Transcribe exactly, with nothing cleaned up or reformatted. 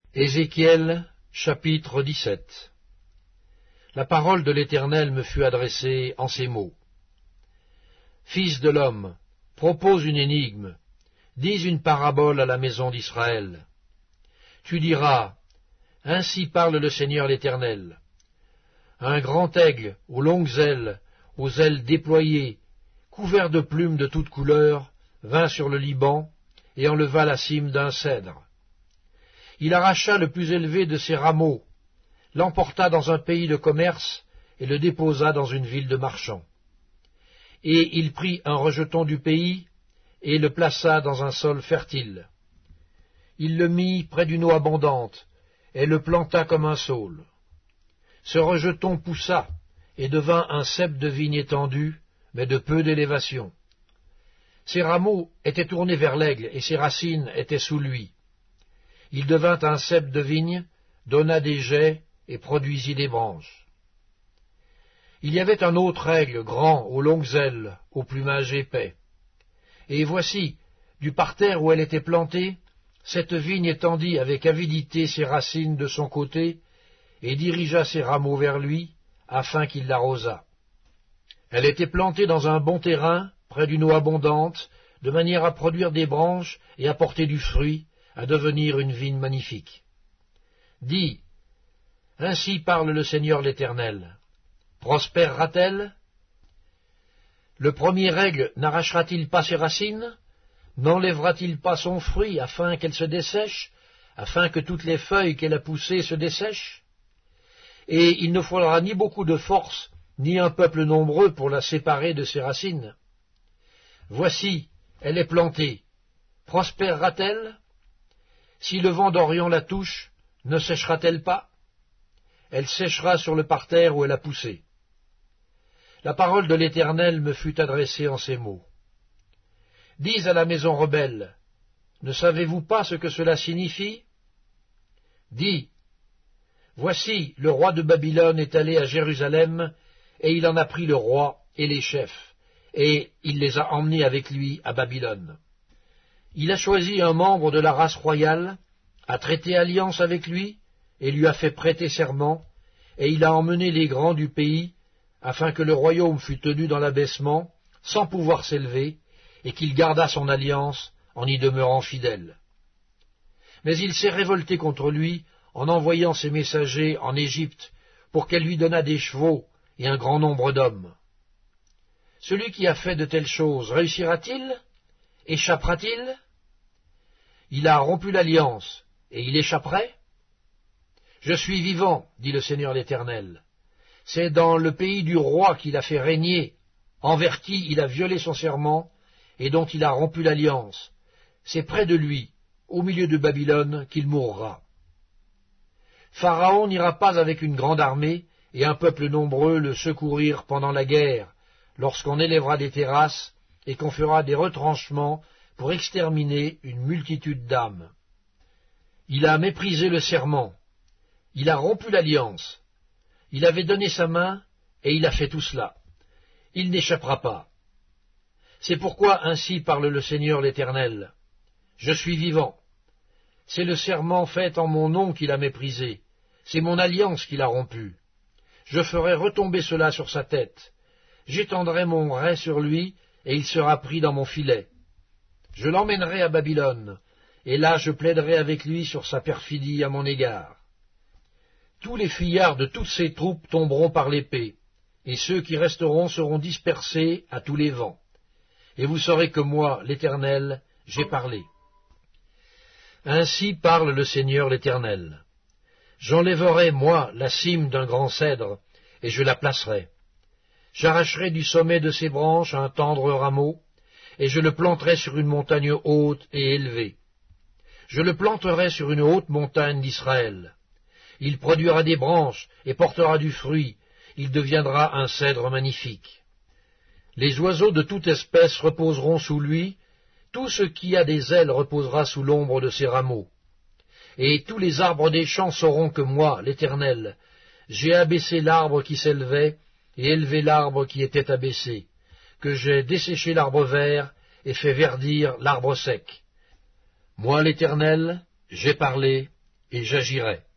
Ézéchiel, chapitre dix-sept. La parole de l'Éternel me fut adressée en ces mots. Fils de l'homme, propose une énigme, dis une parabole à la maison d'Israël. Tu diras, ainsi parle le Seigneur l'Éternel. Un grand aigle, aux longues ailes, aux ailes déployées, couvert de plumes de toutes couleurs, vint sur le Liban et enleva la cime d'un cèdre. Il arracha le plus élevé de ses rameaux, l'emporta dans un pays de commerce et le déposa dans une ville de marchands. Et il prit un rejeton du pays et le plaça dans un sol fertile. Il le mit près d'une eau abondante et le planta comme un saule. Ce rejeton poussa et devint un cep de vigne étendu, mais de peu d'élévation. Ses rameaux étaient tournés vers l'aigle et ses racines étaient sous lui. Il devint un cep de vigne, donna des jets et produisit des branches. Il y avait un autre aigle grand, aux longues ailes, au plumage épais. Et voici, du parterre où elle était plantée, cette vigne étendit avec avidité ses racines de son côté, et dirigea ses rameaux vers lui, afin qu'il l'arrosât. Elle était plantée dans un bon terrain, près d'une eau abondante, de manière à produire des branches et à porter du fruit, à devenir une vigne magnifique. Dis, ainsi parle le Seigneur l'Éternel. Prospérera-t-elle? Le premier aigle n'arrachera-t-il pas ses racines? N'enlèvera-t-il pas son fruit afin qu'elle se dessèche, afin que toutes les feuilles qu'elle a poussées se dessèchent? Et il ne faudra ni beaucoup de force, ni un peuple nombreux pour la séparer de ses racines. Voici, elle est plantée. Prospérera-t-elle? Si le vent d'Orient la touche, ne séchera-t-elle pas? Elle séchera sur le parterre où elle a poussé. La parole de l'Éternel me fut adressée en ces mots. Dis à la maison rebelle, ne savez-vous pas ce que cela signifie? Dis, voici, le roi de Babylone est allé à Jérusalem, et il en a pris le roi et les chefs, et il les a emmenés avec lui à Babylone. Il a choisi un membre de la race royale, a traité alliance avec lui, et lui a fait prêter serment, et il a emmené les grands du pays, afin que le royaume fût tenu dans l'abaissement, sans pouvoir s'élever, et qu'il gardât son alliance en y demeurant fidèle. Mais il s'est révolté contre lui en envoyant ses messagers en Égypte, pour qu'elle lui donnât des chevaux et un grand nombre d'hommes. Celui qui a fait de telles choses réussira-t-il? Échappera-t-il? Il a rompu l'alliance, et il échapperait? Je suis vivant, dit le Seigneur l'Éternel. C'est dans le pays du roi qu'il a fait régner, envers qui il a violé son serment, et dont il a rompu l'alliance. C'est près de lui, au milieu de Babylone, qu'il mourra. Pharaon n'ira pas avec une grande armée, et un peuple nombreux le secourir pendant la guerre, lorsqu'on élèvera des terrasses, et qu'on fera des retranchements pour exterminer une multitude d'âmes. Il a méprisé le serment, il a rompu l'alliance, il avait donné sa main, et il a fait tout cela. Il n'échappera pas. C'est pourquoi ainsi parle le Seigneur l'Éternel. Je suis vivant. C'est le serment fait en mon nom qu'il a méprisé, c'est mon alliance qu'il a rompue. Je ferai retomber cela sur sa tête, j'étendrai mon rai sur lui, et il sera pris dans mon filet. Je l'emmènerai à Babylone, et là je plaiderai avec lui sur sa perfidie à mon égard. Tous les fuyards de toutes ses troupes tomberont par l'épée, et ceux qui resteront seront dispersés à tous les vents. Et vous saurez que moi, l'Éternel, j'ai parlé. Ainsi parle le Seigneur l'Éternel. J'enlèverai, moi, la cime d'un grand cèdre, et je la placerai. J'arracherai du sommet de ses branches un tendre rameau, et je le planterai sur une montagne haute et élevée. Je le planterai sur une haute montagne d'Israël. Il produira des branches et portera du fruit, il deviendra un cèdre magnifique. Les oiseaux de toute espèce reposeront sous lui, tout ce qui a des ailes reposera sous l'ombre de ses rameaux. Et tous les arbres des champs sauront que moi, l'Éternel, j'ai abaissé l'arbre qui s'élevait, et élevé l'arbre qui était abaissé, que j'ai desséché l'arbre vert, et fait verdir l'arbre sec. Moi, l'Éternel, j'ai parlé, et j'agirai.